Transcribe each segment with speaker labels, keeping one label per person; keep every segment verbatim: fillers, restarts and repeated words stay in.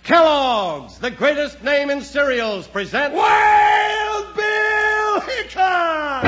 Speaker 1: Kellogg's, the greatest name in cereals, present
Speaker 2: Wild Bill Hickok!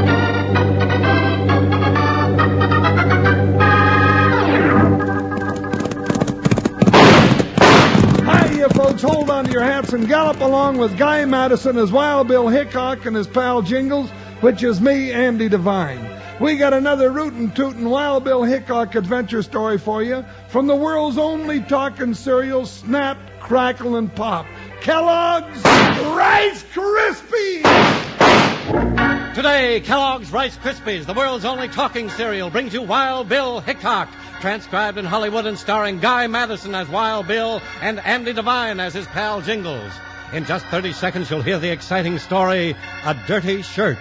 Speaker 2: Hi, you folks. Hold on to your hats and gallop along with Guy Madison as Wild Bill Hickok and his pal Jingles, which is me, Andy Devine. We got another rootin' tootin' Wild Bill Hickok adventure story for you from the world's only talking cereal, Snap, Crackle, and Pop. Kellogg's Rice Krispies!
Speaker 1: Today, Kellogg's Rice Krispies, the world's only talking cereal, brings you Wild Bill Hickok, transcribed in Hollywood and starring Guy Madison as Wild Bill and Andy Devine as his pal Jingles. In just thirty seconds, you'll hear the exciting story, A Dirty Shirt.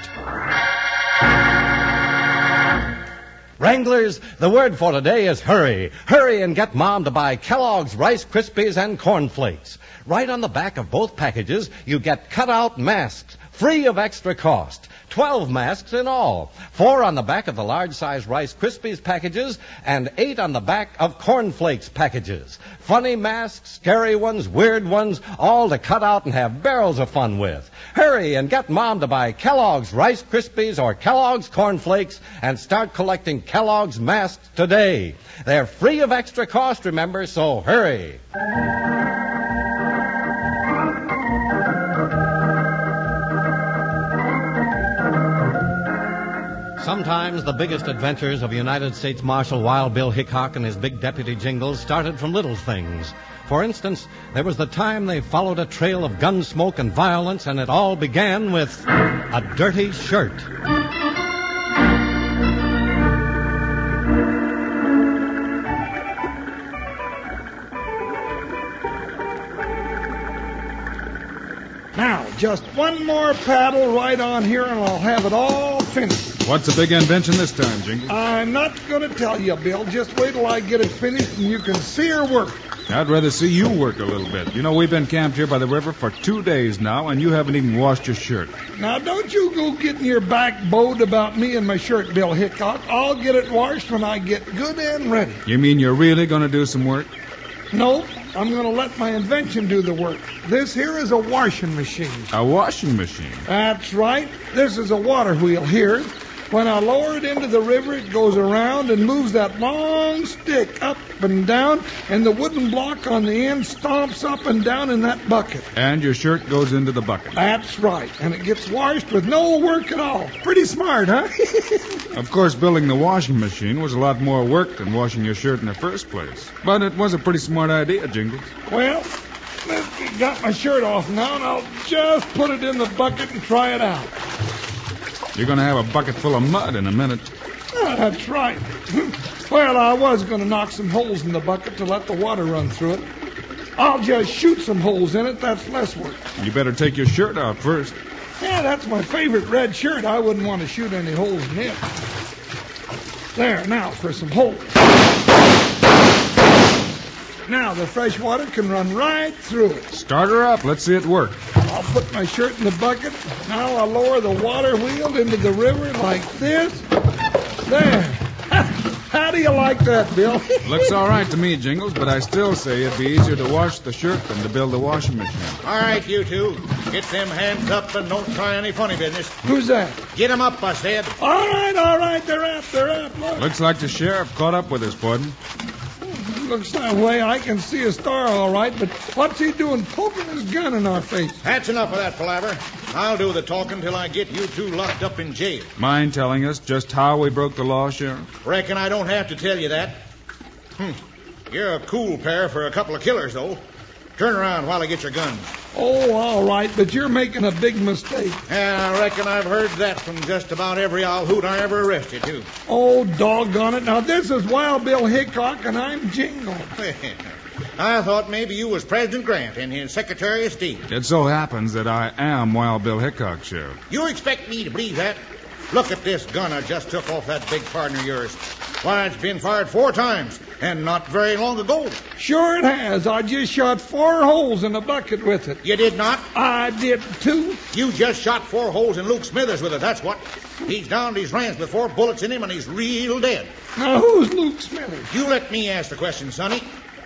Speaker 1: Wranglers, the word for today is hurry. Hurry and get Mom to buy Kellogg's Rice Krispies and Corn Flakes. Right on the back of both packages, you get cutout masks, free of extra cost. Twelve masks in all. Four on the back of the large-size Rice Krispies packages and eight on the back of Corn Flakes packages. Funny masks, scary ones, weird ones, all to cut out and have barrels of fun with. Hurry and get Mom to buy Kellogg's Rice Krispies or Kellogg's Corn Flakes and start collecting Kellogg's masks today. They're free of extra cost, remember, so hurry. Sometimes the biggest adventures of United States Marshal Wild Bill Hickok and his big deputy Jingles started from little things. For instance, there was the time they followed a trail of gun smoke and violence, and it all began with a dirty shirt.
Speaker 2: Now, just one more paddle right on here and I'll have it all finished.
Speaker 3: What's the big invention this time, Jingles?
Speaker 2: I'm not going to tell you, Bill. Just wait till I get it finished and you can see her work.
Speaker 3: I'd rather see you work a little bit. You know, we've been camped here by the river for two days now, and you haven't even washed your shirt.
Speaker 2: Now, don't you go getting your back bowed about me and my shirt, Bill Hickok. I'll get it washed when I get good and ready.
Speaker 3: You mean you're really going to do some work?
Speaker 2: Nope. I'm going to let my invention do the work. This here is a washing machine.
Speaker 3: A washing machine?
Speaker 2: That's right. This is a water wheel here. When I lower it into the river, it goes around and moves that long stick up and down, and the wooden block on the end stomps up and down in that bucket.
Speaker 3: And your shirt goes into the bucket.
Speaker 2: That's right. And it gets washed with no work at all. Pretty smart, huh?
Speaker 3: Of course, building the washing machine was a lot more work than washing your shirt in the first place. But it was a pretty smart idea, Jingles.
Speaker 2: Well, I've got my shirt off now, and I'll just put it in the bucket and try it out.
Speaker 3: You're going to have a bucket full of mud in a minute.
Speaker 2: Oh, that's right. Well, I was going to knock some holes in the bucket to let the water run through it. I'll just shoot some holes in it. That's less work.
Speaker 3: You better take your shirt out first.
Speaker 2: Yeah, that's my favorite red shirt. I wouldn't want to shoot any holes in it. There, now for some holes. Now the fresh water can run right through it.
Speaker 3: Start her up. Let's see it work.
Speaker 2: I'll put my shirt in the bucket. Now I'll lower the water wheel into the river like this. There. How do you like that, Bill?
Speaker 3: Looks all right to me, Jingles, but I still say it'd be easier to wash the shirt than to build a washing machine.
Speaker 4: All right, you two. Get them hands up and don't try any funny business.
Speaker 2: Who's that?
Speaker 4: Get them up, I said.
Speaker 2: All right, all right. They're up, they're up. Look.
Speaker 3: Looks like the sheriff caught up with us, Borden.
Speaker 2: Looks that way. I can see a star all right, but what's he doing poking his gun in our face?
Speaker 4: That's enough of that palaver. I'll do the talking till I get you two locked up in jail.
Speaker 3: Mind telling us just how we broke the law, Sheriff?
Speaker 4: Reckon I don't have to tell you that. Hmm. You're a cool pair for a couple of killers, though. Turn around while I get your guns.
Speaker 2: Oh, all right, but you're making a big mistake.
Speaker 4: Yeah, I reckon I've heard that from just about every owl hoot I ever arrested, too.
Speaker 2: Oh, doggone it. Now, this is Wild Bill Hickok, and I'm Jingle.
Speaker 4: I thought maybe you was President Grant and his Secretary of State.
Speaker 3: It so happens that I am Wild Bill Hickok, Sheriff.
Speaker 4: You expect me to believe that? Look at this gun I just took off that big partner of yours. Why, it's been fired four times, and not very long ago.
Speaker 2: Sure it has. I just shot four holes in a bucket with it.
Speaker 4: You did not?
Speaker 2: I did, too.
Speaker 4: You just shot four holes in Luke Smithers with it, that's what. He's down to his ranch with four bullets in him, and he's real dead.
Speaker 2: Now, who's Luke Smithers?
Speaker 4: You let me ask the question, Sonny.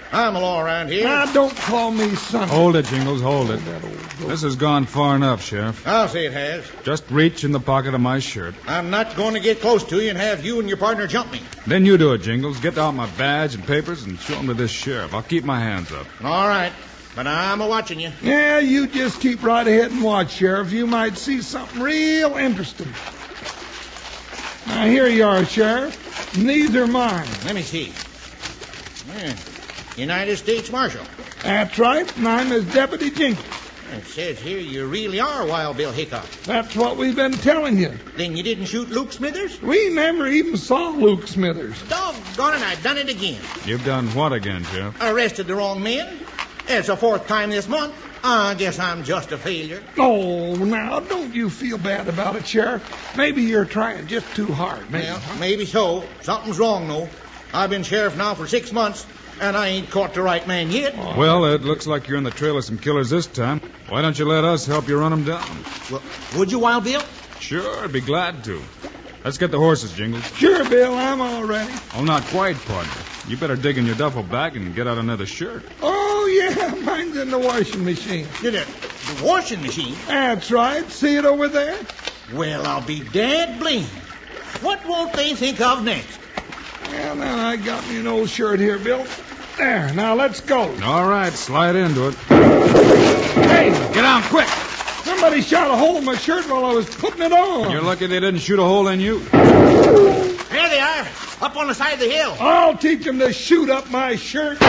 Speaker 4: I'm the law around here.
Speaker 2: Now, don't call me son.
Speaker 3: Hold it, Jingles, hold it. This has gone far enough, Sheriff.
Speaker 4: I'll say it has.
Speaker 3: Just reach in the pocket of my shirt.
Speaker 4: I'm not going to get close to you and have you and your partner jump me.
Speaker 3: Then you do it, Jingles. Get out my badge and papers and show them to this sheriff. I'll keep my hands up.
Speaker 4: All right, but I'm a-watching you.
Speaker 2: Yeah, you just keep right ahead and watch, Sheriff. You might see something real interesting. Now, here you are, Sheriff. And these are mine.
Speaker 4: Let me see. Yeah. United States Marshal.
Speaker 2: That's right, and I'm his Deputy Jingles.
Speaker 4: It says here you really are Wild Bill Hickok.
Speaker 2: That's what we've been telling you.
Speaker 4: Then you didn't shoot Luke Smithers?
Speaker 2: We never even saw Luke Smithers.
Speaker 4: Doggone it, I done it again.
Speaker 3: You've done what again, Sheriff?
Speaker 4: Arrested the wrong men. It's the fourth time this month. I guess I'm just a failure.
Speaker 2: Oh, now, don't you feel bad about it, Sheriff. Maybe you're trying just too hard. Maybe,
Speaker 4: Well,
Speaker 2: huh?
Speaker 4: maybe so. Something's wrong, though. I've been sheriff now for six months, and I ain't caught the right man yet.
Speaker 3: Well, it looks like you're in the trail of some killers this time. Why don't you let us help you run them down?
Speaker 4: Well, would you, Wild Bill?
Speaker 3: Sure, I'd be glad to. Let's get the horses, Jingles.
Speaker 2: Sure, Bill, I'm all ready.
Speaker 3: Oh, not quite, partner. You better dig in your duffel bag and get out another shirt.
Speaker 2: Oh, yeah, mine's in the washing machine.
Speaker 4: Did it? The washing machine?
Speaker 2: That's right. See it over there?
Speaker 4: Well, I'll be dead blamed. What won't they think of next?
Speaker 2: Well, now, I got me an old shirt here, Bill. There, now let's go.
Speaker 3: All right, slide into it.
Speaker 2: Hey,
Speaker 3: Get down quick!
Speaker 2: somebody shot a hole in my shirt while I was putting it on.
Speaker 3: You're lucky they didn't shoot a hole in you.
Speaker 4: There they are, up on the side of the hill.
Speaker 2: I'll teach them to shoot up my shirt.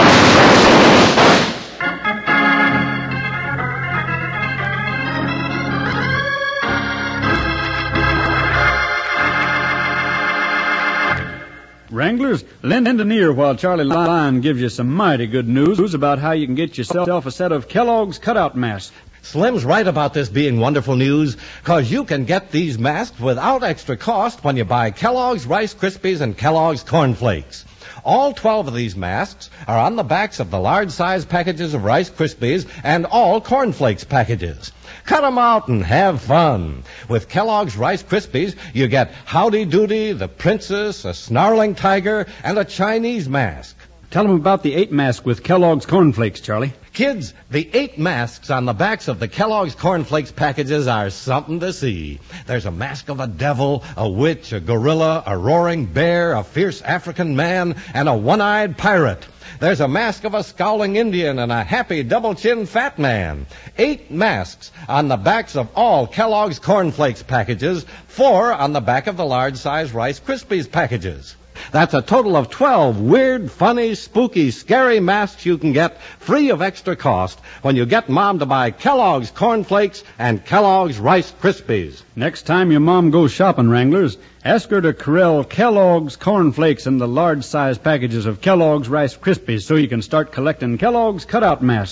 Speaker 5: Wranglers, lend an ear while Charlie Lyon gives you some mighty good news about how you can get yourself a set of Kellogg's cutout masks.
Speaker 1: Slim's right about this being wonderful news, because you can get these masks without extra cost when you buy Kellogg's Rice Krispies and Kellogg's Corn Flakes. All twelve of these masks are on the backs of the large-size packages of Rice Krispies and all Corn Flakes packages. Cut 'em out and have fun. With Kellogg's Rice Krispies, you get Howdy Doody, the Princess, a snarling tiger, and a Chinese mask.
Speaker 5: Tell them about the eight mask with Kellogg's Corn Flakes, Charlie.
Speaker 1: Kids, the eight masks on the backs of the Kellogg's Corn Flakes packages are something to see. There's a mask of a devil, a witch, a gorilla, a roaring bear, a fierce African man, and a one-eyed pirate. There's a mask of a scowling Indian and a happy double-chin fat man. Eight masks on the backs of all Kellogg's Corn Flakes packages, four on the back of the large-size Rice Krispies packages. That's a total of twelve weird, funny, spooky, scary masks you can get free of extra cost when you get Mom to buy Kellogg's Corn Flakes and Kellogg's Rice Krispies.
Speaker 5: Next time your mom goes shopping, Wranglers, ask her to corral Kellogg's Corn Flakes and the large-size packages of Kellogg's Rice Krispies so you can start collecting Kellogg's cutout masks.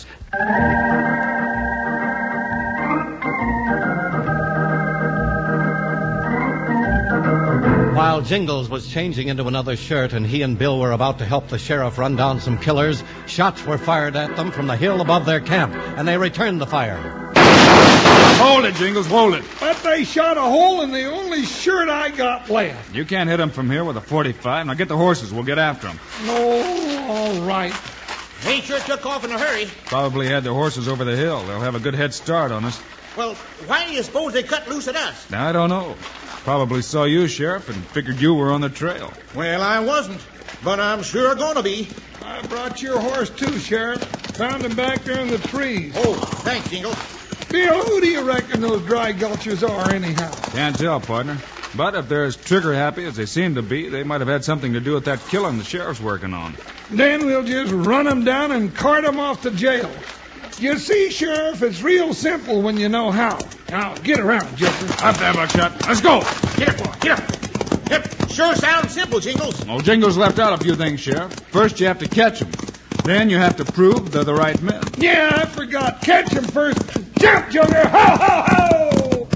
Speaker 1: While Jingles was changing into another shirt and he and Bill were about to help the sheriff run down some killers, shots were fired at them from the hill above their camp, and they returned the fire.
Speaker 3: Hold it, Jingles, hold it.
Speaker 2: But they shot a hole in the only shirt I got left.
Speaker 3: You can't hit them from here with a forty-five. Now get the horses. We'll get after them.
Speaker 2: Oh, all right.
Speaker 4: They sure took off in a hurry.
Speaker 3: Probably had their horses over the hill. They'll have a good head start on us.
Speaker 4: Well, why do you suppose they cut loose at us?
Speaker 3: Now, I don't know. Probably saw you, Sheriff, and figured you were on the trail.
Speaker 4: Well, I wasn't, but I'm sure gonna be.
Speaker 2: I brought your horse, too, Sheriff. Found him back there in the trees.
Speaker 4: Oh, thanks, Jingles.
Speaker 2: Bill, who do you reckon those dry gulchers are, anyhow?
Speaker 3: Can't tell, partner. But if they're as trigger-happy as they seem to be, they might have had something to do with that killing the sheriff's working on.
Speaker 2: Then we'll just run them down and cart them off to jail. You see, Sheriff, it's real simple when you know how. Now, get around, Joker.
Speaker 3: Up there, Buckshot. Let's go.
Speaker 4: Get up, boy, get up. Yep, sure sounds simple, Jingles.
Speaker 3: Oh, Jingles left out a few things, Sheriff. First, you have to catch them. Then you have to prove they're the right men.
Speaker 2: Yeah, I forgot. Catch him first. Jump, Joker. Ho, ho, ho!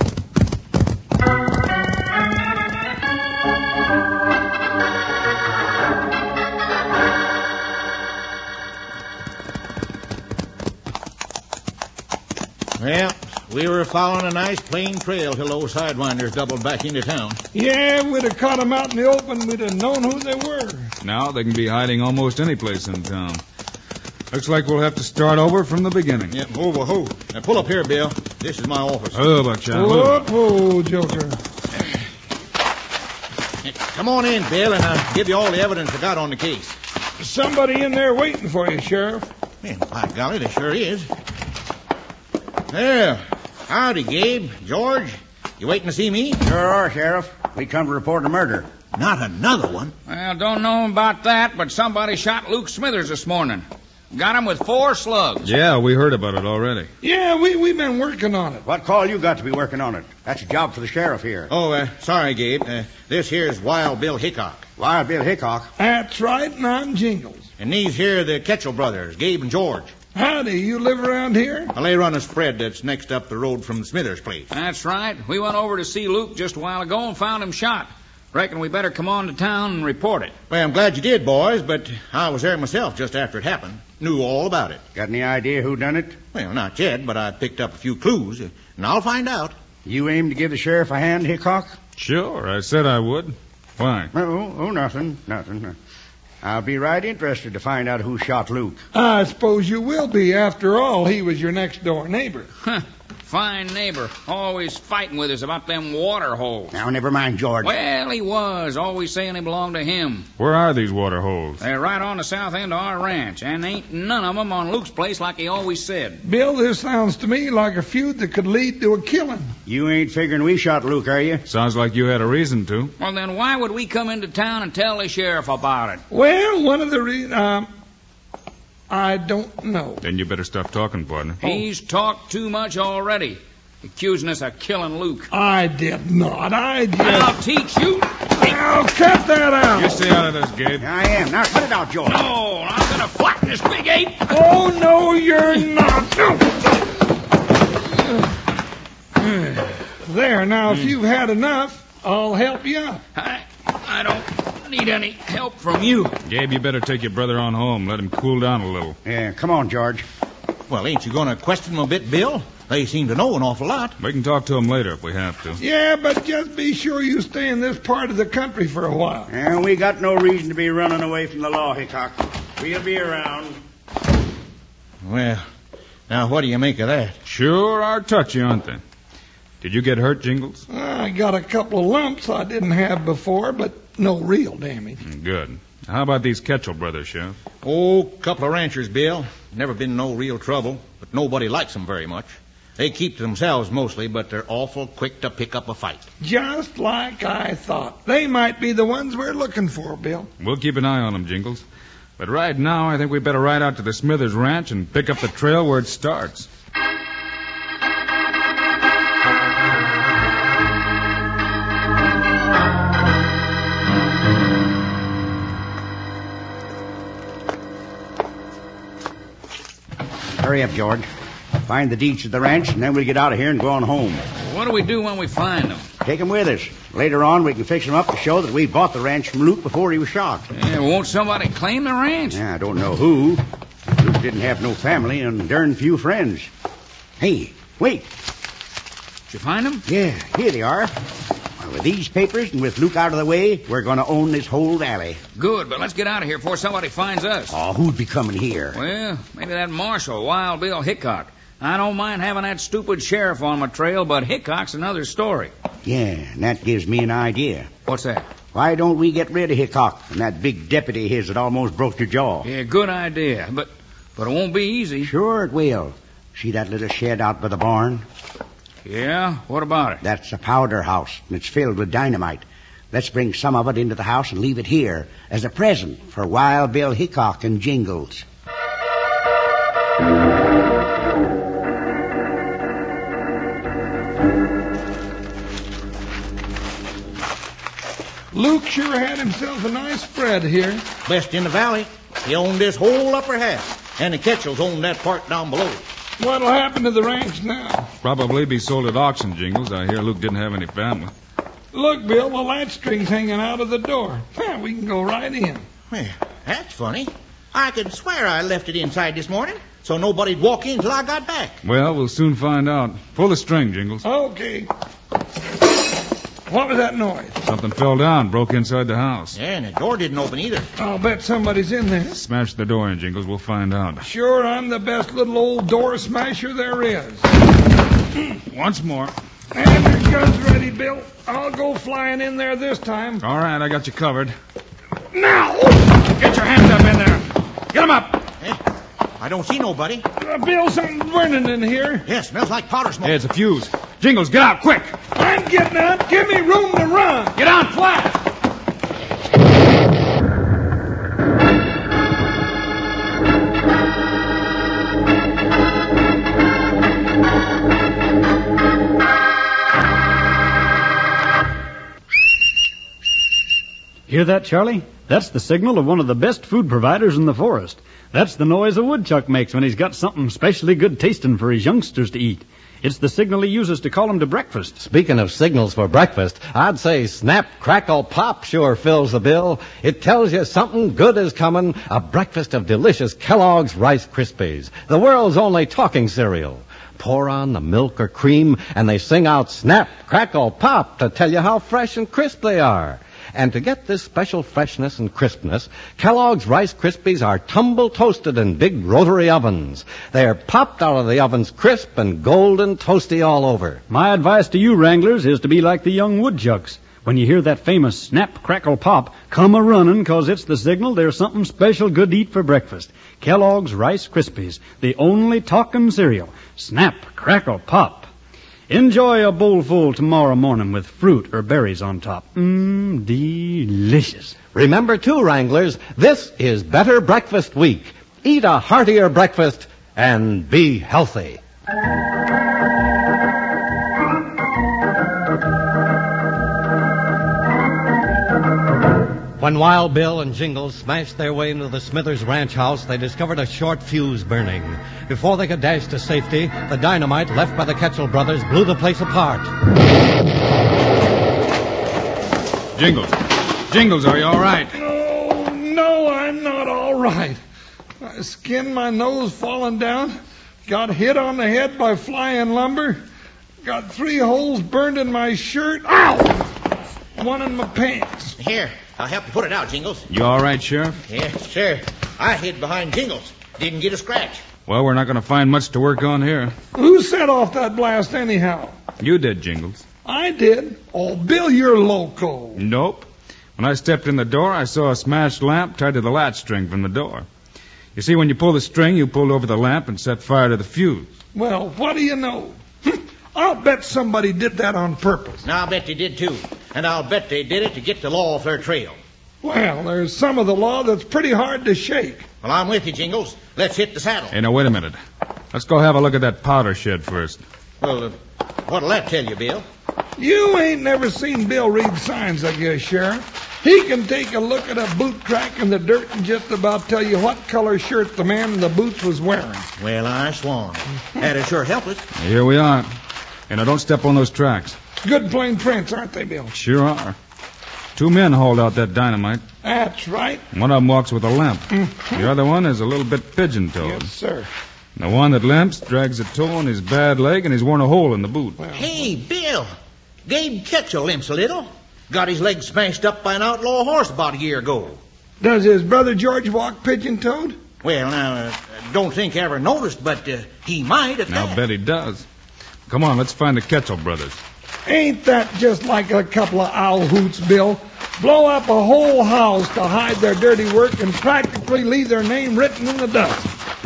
Speaker 4: Well, we were following a nice plain trail till those sidewinders doubled back into town.
Speaker 2: Yeah, we'd have caught them out in the open. We'd have known who they were.
Speaker 3: Now they can be hiding almost any place in town. Looks like we'll have to start over from the beginning.
Speaker 4: Yeah, over who? Now pull up here, Bill. This is my office.
Speaker 3: Oh, Buckshot.
Speaker 2: Whoop, whoa, Joker.
Speaker 4: Come on in, Bill, and I'll give you all the evidence I got on the case.
Speaker 2: Somebody in there waiting for you, Sheriff.
Speaker 4: Man, by golly, there sure is. Well, howdy, Gabe. George, you waiting to see me?
Speaker 6: Sure are, Sheriff. We come to report a murder.
Speaker 4: Not another one.
Speaker 7: Well, don't know about that, but somebody shot Luke Smithers this morning. Got him with four slugs.
Speaker 3: Yeah, we heard about it already.
Speaker 2: Yeah, we, we've been working on it.
Speaker 6: What call you got to be working on it? That's a job for the sheriff here.
Speaker 4: Oh, uh, sorry, Gabe. Uh, this here's Wild Bill Hickok.
Speaker 6: Wild Bill Hickok.
Speaker 2: That's right, and I'm Jingles.
Speaker 4: And these here are the Ketchel brothers, Gabe and George.
Speaker 2: Howdy, you live around here?
Speaker 4: Well, they run a spread that's next up the road from Smithers' place.
Speaker 7: That's right. We went over to see Luke just a while ago and found him shot. Reckon we better come on to town and report it.
Speaker 4: Well, I'm glad you did, boys, but I was there myself just after it happened. Knew all about it.
Speaker 6: Got any idea who done it?
Speaker 4: Well, not yet, but I picked up a few clues, and I'll find out.
Speaker 6: You aim to give the sheriff a hand, Hickok?
Speaker 3: Sure, I said I would. Why?
Speaker 6: Oh, oh, nothing, nothing. I'll be right interested to find out who shot Luke.
Speaker 2: I suppose you will be. After all, he was your next-door neighbor.
Speaker 7: Huh. Fine neighbor. Always fighting with us about them water holes.
Speaker 6: Now, never mind, George.
Speaker 7: Well, he was. Always saying they belonged to him.
Speaker 3: Where are these water holes?
Speaker 7: They're right on the south end of our ranch, and ain't none of them on Luke's place like he always said.
Speaker 2: Bill, this sounds to me like a feud that could lead to a killing.
Speaker 6: You ain't figuring we shot Luke, are you?
Speaker 3: Sounds like you had a reason to.
Speaker 7: Well, then why would we come into town and tell the sheriff about it?
Speaker 2: Well, one of the reasons... Um, I don't know.
Speaker 3: Then you better stop talking, partner.
Speaker 7: He's talked too much already. Accusing us of killing Luke.
Speaker 2: I did not. I did.
Speaker 7: I'll teach you.
Speaker 2: Now, cut that out.
Speaker 3: You stay out of this, Gabe.
Speaker 6: I am. Now, cut it out, George.
Speaker 7: No, I'm going to flatten this big ape.
Speaker 2: Oh, no, you're not. There, now, if you've had enough, I'll help you out.
Speaker 7: I, I don't need any help from you.
Speaker 3: Gabe, you better take your brother on home. Let him cool down a little.
Speaker 6: Yeah, come on, George.
Speaker 4: Well, ain't you going to question them a bit, Bill? They seem to know an awful lot.
Speaker 3: We can talk to him later if we have to.
Speaker 2: Yeah, but just be sure you stay in this part of the country for a while.
Speaker 6: And we got no reason to be running away from the law, Hickok. We'll be around.
Speaker 4: Well, now what do you make of that?
Speaker 3: Sure are touchy, aren't they? Did you get hurt, Jingles?
Speaker 2: I got a couple of lumps I didn't have before, but no real damage.
Speaker 3: Good. How about these Ketchel brothers, Sheriff?
Speaker 4: Oh, couple of ranchers, Bill. Never been no real trouble, but nobody likes them very much. They keep to themselves mostly, but they're awful quick to pick up a fight.
Speaker 2: Just like I thought. They might be the ones we're looking for, Bill.
Speaker 3: We'll keep an eye on them, Jingles. But right now, I think we better ride out to the Smithers Ranch and pick up the trail where it starts.
Speaker 6: Hurry up, George. Find the deeds of the ranch, and then we'll get out of here and go on home.
Speaker 7: What do we do when we find them?
Speaker 6: Take them with us. Later on, we can fix them up to show that we bought the ranch from Luke before he was shot.
Speaker 7: Yeah, won't somebody claim the ranch?
Speaker 6: Yeah, I don't know who. Luke didn't have no family and darn few friends. Hey, wait.
Speaker 7: Did you find them?
Speaker 6: Yeah, here they are. Well, with these papers and with Luke out of the way, we're going to own this whole valley.
Speaker 7: Good, but let's get out of here before somebody finds us.
Speaker 6: Oh, who'd be coming here?
Speaker 7: Well, maybe that marshal, Wild Bill Hickok. I don't mind having that stupid sheriff on my trail, but Hickok's another story.
Speaker 6: Yeah, and that gives me an idea.
Speaker 7: What's that?
Speaker 6: Why don't we get rid of Hickok and that big deputy of his that almost broke your jaw?
Speaker 7: Yeah, good idea, but but it won't be easy.
Speaker 6: Sure it will. See that little shed out by the barn?
Speaker 7: Yeah? What about it?
Speaker 6: That's a powder house, and it's filled with dynamite. Let's bring some of it into the house and leave it here as a present for Wild Bill Hickok and Jingles.
Speaker 2: Luke sure had himself a nice spread here.
Speaker 4: Best in the valley. He owned this whole upper half, and the Ketchels owned that part down below.
Speaker 2: What'll happen to the ranch now?
Speaker 3: Probably be sold at auction, Jingles. I hear Luke didn't have any family.
Speaker 2: Look, Bill, the latch string's hanging out of the door. Well, we can go right in.
Speaker 4: Well, that's funny. I could swear I left it inside this morning, so nobody'd walk in till I got back.
Speaker 3: Well, we'll soon find out. Pull the string, Jingles.
Speaker 2: Okay. What was that noise?
Speaker 3: Something fell down, broke inside the house.
Speaker 4: Yeah, and the door didn't open either.
Speaker 2: I'll bet somebody's in there.
Speaker 3: Smash the door in, Jingles. We'll find out.
Speaker 2: Sure, I'm the best little old door smasher there is.
Speaker 3: Once more.
Speaker 2: And your gun's ready, Bill. I'll go flying in there this time.
Speaker 3: All right, I got you covered.
Speaker 2: Now!
Speaker 3: Get your hands up in there. Get 'em up.
Speaker 4: Eh? I don't see nobody.
Speaker 2: Uh, Bill, something's burning in here.
Speaker 4: Yeah, smells like powder smoke.
Speaker 3: Hey, it's a fuse. Jingles, get out, quick.
Speaker 2: I'm getting out. Give me room to run.
Speaker 3: Get out flat.
Speaker 5: Hear that, Charlie? That's the signal of one of the best food providers in the forest. That's the noise a woodchuck makes when he's got something specially good tasting for his youngsters to eat. It's the signal he uses to call them to breakfast.
Speaker 1: Speaking of signals for breakfast, I'd say Snap, Crackle, Pop sure fills the bill. It tells you something good is coming, a breakfast of delicious Kellogg's Rice Krispies, the world's only talking cereal. Pour on the milk or cream, and they sing out Snap, Crackle, Pop to tell you how fresh and crisp they are. And to get this special freshness and crispness, Kellogg's Rice Krispies are tumble toasted in big rotary ovens. They're popped out of the ovens crisp and golden toasty all over.
Speaker 5: My advice to you, Wranglers, is to be like the young woodchucks. When you hear that famous snap, crackle, pop, come a-running, 'cause it's the signal there's something special good to eat for breakfast. Kellogg's Rice Krispies, the only talking cereal. Snap, crackle, pop. Enjoy a bowlful tomorrow morning with fruit or berries on top. Mmm, delicious.
Speaker 1: Remember, too, Wranglers, this is Better Breakfast Week. Eat a heartier breakfast and be healthy. When Wild Bill and Jingles smashed their way into the Smithers ranch house, they discovered a short fuse burning. Before they could dash to safety, the dynamite left by the Ketchel brothers blew the place apart.
Speaker 3: Jingles. Jingles, are you all right?
Speaker 2: Oh, no, I'm not all right. I skinned my nose falling down, got hit on the head by flying lumber, got three holes burned in my shirt. Ow! One in my pants.
Speaker 4: Here, I'll help you put it out, Jingles.
Speaker 3: You all right, Sheriff?
Speaker 4: Yes, sir. I hid behind Jingles. Didn't get a scratch.
Speaker 3: Well, we're not going to find much to work on here.
Speaker 2: Who set off that blast anyhow?
Speaker 3: You did, Jingles.
Speaker 2: I did. Oh, Bill, you're loco.
Speaker 3: Nope. When I stepped in the door, I saw a smashed lamp tied to the latch string from the door. You see, when you pull the string, you pulled over the lamp and set fire to the fuse.
Speaker 2: Well, what do you know? I'll bet somebody did that on purpose.
Speaker 4: Now, I'll bet they did, too. And I'll bet they did it to get the law off their trail.
Speaker 2: Well, there's some of the law that's pretty hard to shake.
Speaker 4: Well, I'm with you, Jingles. Let's hit the saddle.
Speaker 3: Hey, now, wait a minute. Let's go have a look at that powder shed first.
Speaker 4: Well, uh, what'll that tell you, Bill?
Speaker 2: You ain't never seen Bill read signs, I guess, Sheriff. He can take a look at a boot track in the dirt and just about tell you what color shirt the man in the boots was wearing.
Speaker 4: Well, I swan. That'd sure help us.
Speaker 3: Here we are. And now, don't step on those tracks.
Speaker 2: Good plain prints, aren't they, Bill?
Speaker 3: Sure are. Two men hauled out that dynamite.
Speaker 2: That's right.
Speaker 3: One of them walks with a limp.
Speaker 2: Mm-hmm.
Speaker 3: The other one is a little bit pigeon-toed.
Speaker 2: Yes, sir.
Speaker 3: The one that limps drags a toe in his bad leg, and he's worn a hole in the boot.
Speaker 2: Well,
Speaker 4: Hey, Bill. Gabe Ketchel limps a little. Got his leg smashed up by an outlaw horse about a year ago.
Speaker 2: does his brother George walk pigeon-toed?
Speaker 4: Well, now, uh, don't think I ever noticed, but uh, he might at
Speaker 3: I'll
Speaker 4: that.
Speaker 3: bet he does. Come on, let's find the Ketchel brothers.
Speaker 2: Ain't that just like a couple of owl hoots, Bill? Blow up a whole house to hide their dirty work and practically leave their name written in the dust.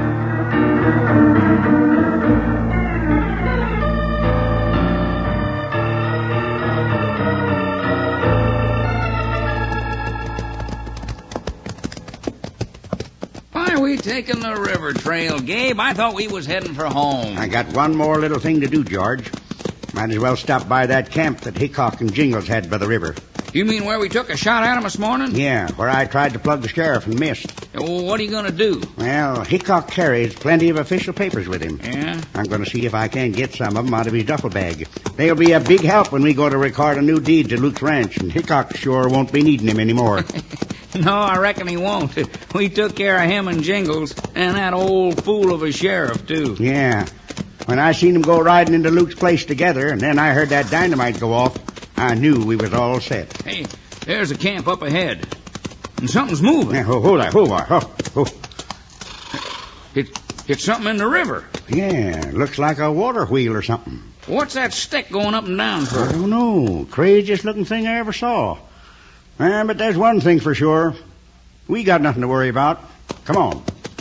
Speaker 7: Why are we taking the river trail, Gabe? I thought we was heading for home.
Speaker 6: I got one more little thing to do, George. Might as well stop by that camp that Hickok and Jingles had by the river.
Speaker 7: You mean where we took a shot at him this morning?
Speaker 6: Yeah, where I tried to plug the sheriff and missed.
Speaker 7: Well, what are you going to do?
Speaker 6: Well, Hickok carries plenty of official papers with him.
Speaker 7: Yeah?
Speaker 6: I'm going to see if I can get some of them out of his duffel bag. They'll be a big help when we go to record a new deed to Luke's ranch, and Hickok sure won't be needing him anymore.
Speaker 7: No, I reckon he won't. We took care of him and Jingles, and that old fool of a sheriff, too.
Speaker 6: Yeah. When I seen them go riding into Luke's place together, and then I heard that dynamite go off, I knew we was all set.
Speaker 7: Hey, there's a camp up ahead. And something's moving.
Speaker 6: Yeah, hold, hold on, hold on. Oh, oh.
Speaker 7: It, it's something in the river.
Speaker 6: Yeah, looks like a water wheel or something.
Speaker 7: What's that stick going up and down
Speaker 6: I
Speaker 7: for?
Speaker 6: don't know. Craziest looking thing I ever saw. Uh, but there's one thing for sure. We got nothing to worry about. Come on.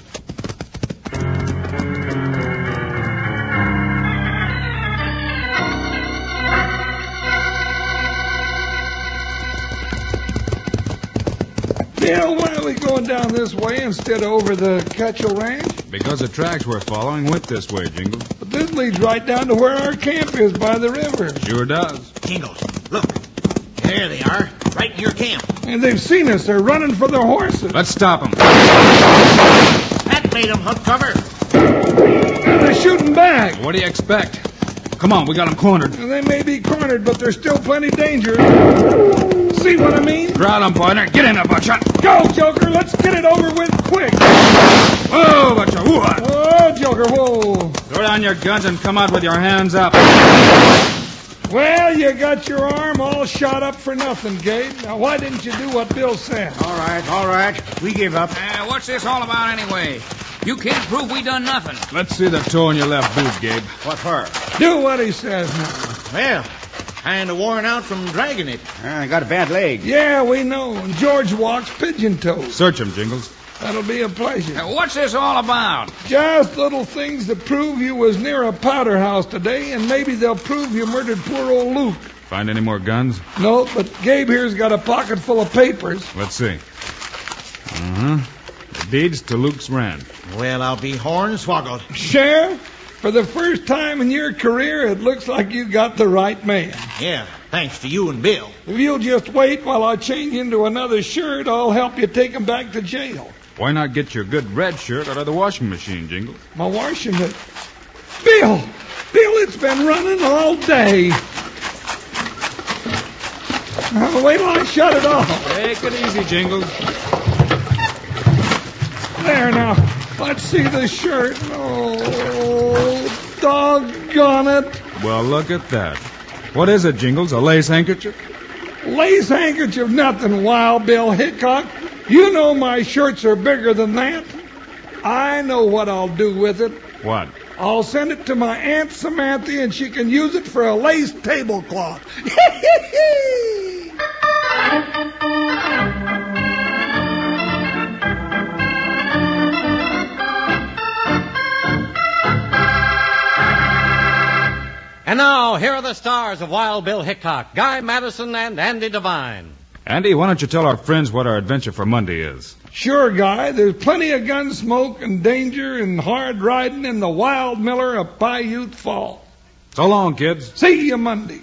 Speaker 2: Bill, why are we going down this way instead of over the Ketchel Ranch?
Speaker 3: Because the tracks we're following went this way, Jingles.
Speaker 2: But this leads right down to where our camp is by the river.
Speaker 3: Sure does.
Speaker 4: Jingles, look. There they are, right in your camp.
Speaker 2: And they've seen us. They're running for their horses.
Speaker 3: Let's stop them.
Speaker 4: That made them hunt cover.
Speaker 2: And they're shooting back.
Speaker 3: What do you expect? Come on, we got them cornered.
Speaker 2: And they may be cornered, but there's still plenty danger. See what I mean?
Speaker 3: Crowd them, partner. Get in there, Butcher.
Speaker 2: Go, Joker. Let's get it over with quick.
Speaker 3: Whoa, Butcher. Whoa.
Speaker 2: Oh, Joker, whoa.
Speaker 3: Throw down your guns and come out with your hands up.
Speaker 2: Well, you got your arm all shot up for nothing, Gabe. Now, why didn't you do what Bill said?
Speaker 6: All right, all right. We give up.
Speaker 7: Uh, what's this all about anyway? You can't prove we done nothing.
Speaker 3: Let's see the toe in your left boot, Gabe.
Speaker 4: What for?
Speaker 2: Do what he says now.
Speaker 4: Well, kind of worn out from dragging it.
Speaker 6: I got a bad leg.
Speaker 2: Yeah, we know. And George walks pigeon-toed.
Speaker 3: Search him, Jingles.
Speaker 2: That'll be a pleasure.
Speaker 7: Uh, what's this all about?
Speaker 2: Just little things that prove you was near a powder house today, and maybe they'll prove you murdered poor old Luke.
Speaker 3: Find any more guns?
Speaker 2: No, but Gabe here's got a pocket full of papers.
Speaker 3: Let's see. Uh-huh. The deeds to Luke's Rand.
Speaker 4: Well, I'll be hornswoggled.
Speaker 2: Sheriff, for the first time in your career, it looks like you got the right man.
Speaker 4: Yeah, thanks to you and Bill.
Speaker 2: If you'll just wait while I change into another shirt, I'll help you take him back to jail.
Speaker 3: Why not get your good red shirt out of the washing machine, Jingles?
Speaker 2: My washing it. Bill! Bill, it's been running all day. Now, wait till I shut it off.
Speaker 3: Take it easy, Jingles.
Speaker 2: There now. Let's see the shirt. Oh, doggone it.
Speaker 3: Well, look at that. What is it, Jingles? A lace handkerchief?
Speaker 2: Lace handkerchief, nothing, Wild Bill Hickok. You know my shirts are bigger than that. I know what I'll do with it.
Speaker 3: What?
Speaker 2: I'll send it to my Aunt Samantha, and she can use it for a lace tablecloth.
Speaker 1: And now, here are the stars of Wild Bill Hickok, Guy Madison and Andy Devine.
Speaker 3: Andy, why don't you tell our friends what our adventure for Monday is?
Speaker 2: Sure, Guy. There's plenty of gun smoke and danger and hard riding in the Wild Miller of Paiute Fall.
Speaker 3: So long, kids.
Speaker 2: See you Monday.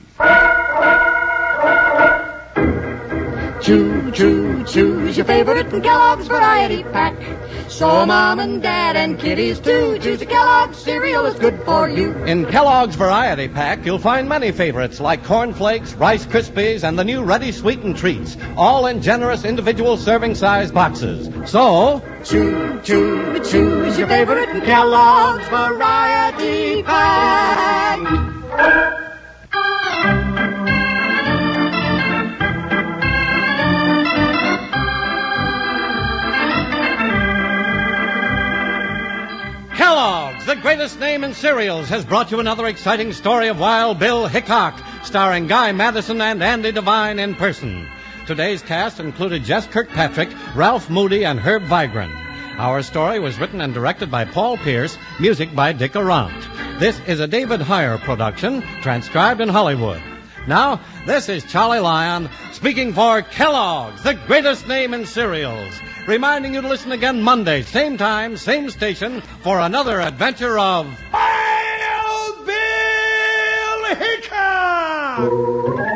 Speaker 8: Choo, choo, choose your favorite from Kellogg's Variety Pack. So Mom and Dad and kiddies too. Choose a Kellogg's cereal, it's good for you.
Speaker 1: In Kellogg's Variety Pack, you'll find many favorites like Corn Flakes, Rice Krispies, and the new Ready Sweetened Treats, all in generous individual serving size boxes. So,
Speaker 8: Choo, choo, choose your favorite from Kellogg's Variety Pack.
Speaker 1: Kellogg's, the greatest name in cereals, has brought you another exciting story of Wild Bill Hickok, starring Guy Madison and Andy Devine in person. Today's cast included Jess Kirkpatrick, Ralph Moody, and Herb Vigran. Our story was written and directed by Paul Pierce, music by Dick Arant. This is a David Heyer production, transcribed in Hollywood. Now, this is Charlie Lyon, speaking for Kellogg's, the greatest name in cereals, reminding you to listen again Monday, same time, same station, for another adventure of
Speaker 2: Wild Bill Hickok!